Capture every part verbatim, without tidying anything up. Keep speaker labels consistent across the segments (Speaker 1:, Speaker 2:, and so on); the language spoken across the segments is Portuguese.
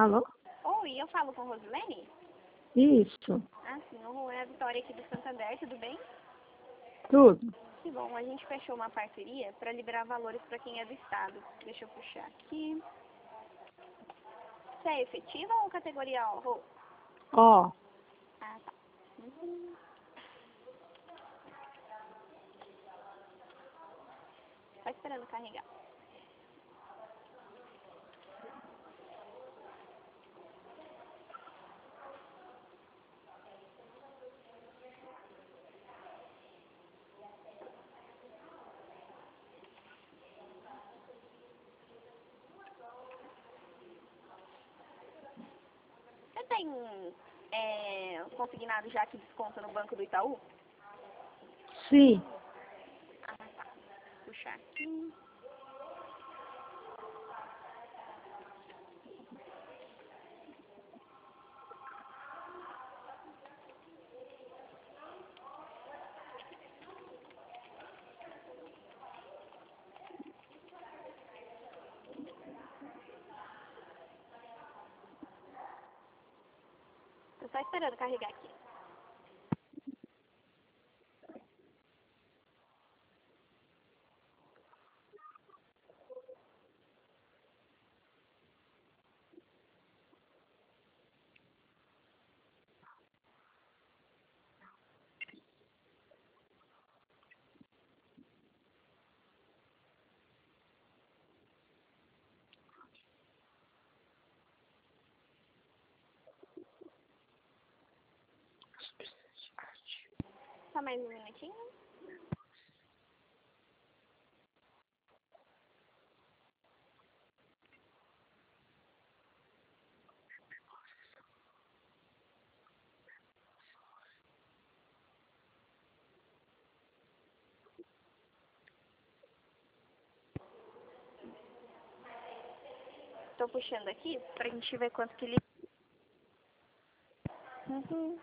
Speaker 1: Alô?
Speaker 2: Oi, eu falo com Rosilene?
Speaker 1: Isso.
Speaker 2: Ah, sim. Oi, é a Vitória aqui do Santander, tudo bem?
Speaker 1: Tudo.
Speaker 2: Que bom, a gente fechou uma parceria para liberar valores para quem é do estado. Deixa eu puxar aqui. Você é efetiva ou categoria O?
Speaker 1: Ó.
Speaker 2: Ah, tá. Uhum. Tá esperando carregar. Você tem é, consignado já que desconta no Banco do Itaú?
Speaker 1: Sim.
Speaker 2: Ah, tá. Puxar aqui. Tô só esperando carregar aqui. Só mais um minutinho. Tô puxando aqui pra gente ver quanto que ele... Uhum.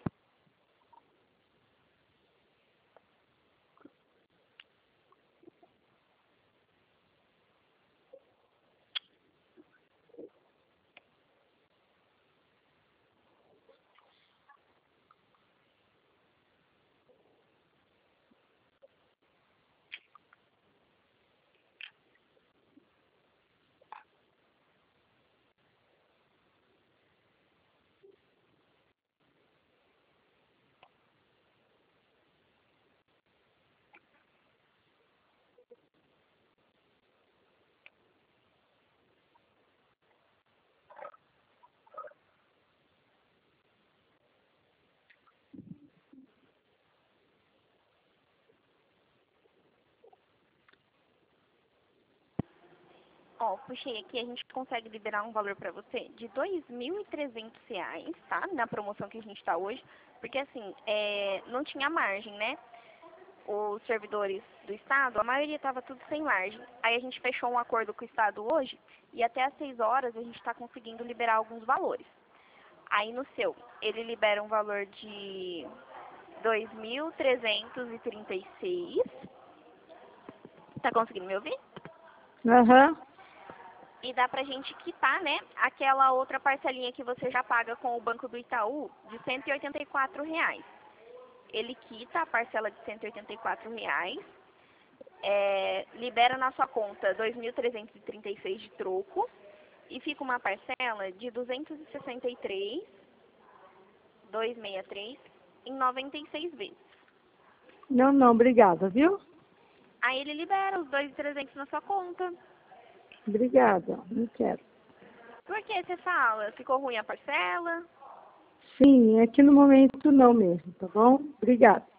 Speaker 2: Ó, puxei aqui, a gente consegue liberar um valor pra você de dois mil e trezentos reais, tá? Na promoção que a gente tá hoje. Porque assim, é, não tinha margem, né? Os servidores do estado, a maioria tava tudo sem margem. Aí a gente fechou um acordo com o estado hoje e até às seis horas a gente tá conseguindo liberar alguns valores. Aí no seu, ele libera um valor de dois mil trezentos e trinta e seis. Tá conseguindo me ouvir?
Speaker 1: Aham.
Speaker 2: E dá pra gente quitar, né, aquela outra parcelinha que você já paga com o Banco do Itaú de cento e oitenta e quatro reais. Ele quita a parcela de cento e oitenta e quatro reais, é, libera na sua conta dois mil trezentos e trinta e seis de troco e fica uma parcela de duzentos e sessenta e três reais, duzentos e sessenta e três reais em noventa e seis vezes.
Speaker 1: Não, não, obrigada, viu?
Speaker 2: Aí ele libera os dois mil e trezentos na sua conta.
Speaker 1: Obrigada, não quero.
Speaker 2: Por que você fala? Ficou ruim a parcela?
Speaker 1: Sim, é que no momento não mesmo, tá bom? Obrigada.